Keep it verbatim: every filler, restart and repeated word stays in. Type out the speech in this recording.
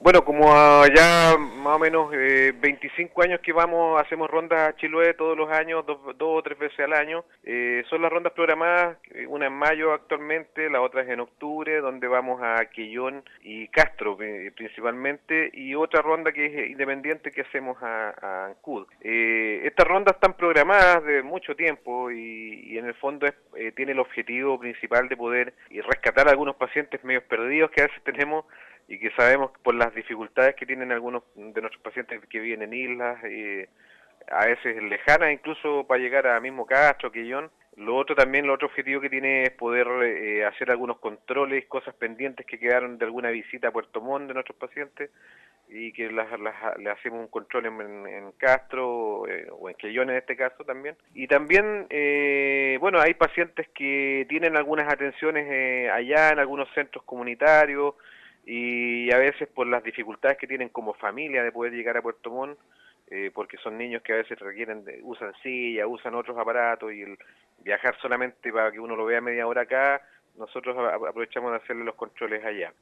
Bueno, como ah, ya más o menos eh, veinticinco años que vamos, hacemos rondas a Chiloé todos los años, dos, dos o tres veces al año. Eh, son las rondas programadas, eh, una en mayo actualmente, la otra es en octubre, donde vamos a Quillón y Castro eh, principalmente, y otra ronda que es independiente que hacemos a, a Ancud. Eh, estas rondas están programadas de mucho tiempo y, y en el fondo es, eh, tiene el objetivo principal de poder y rescatar a algunos pacientes medios perdidos que a veces tenemos y que sabemos por las dificultades que tienen algunos de nuestros pacientes que viven en islas, eh, a veces lejanas, incluso para llegar a mismo Castro, Quillón. Lo otro también, lo otro objetivo que tiene es poder eh, hacer algunos controles, cosas pendientes que quedaron de alguna visita a Puerto Montt de nuestros pacientes y que las, las, le hacemos un control en, en, en Castro eh, o en Quillón en este caso también. Y también, eh, bueno, hay pacientes que tienen algunas atenciones eh, allá en algunos centros comunitarios y a veces por las dificultades que tienen como familia de poder llegar a Puerto Montt, eh, porque son niños que a veces requieren, de, usan silla, usan otros aparatos y el viajar solamente para que uno lo vea media hora acá, nosotros aprovechamos de hacerle los controles allá.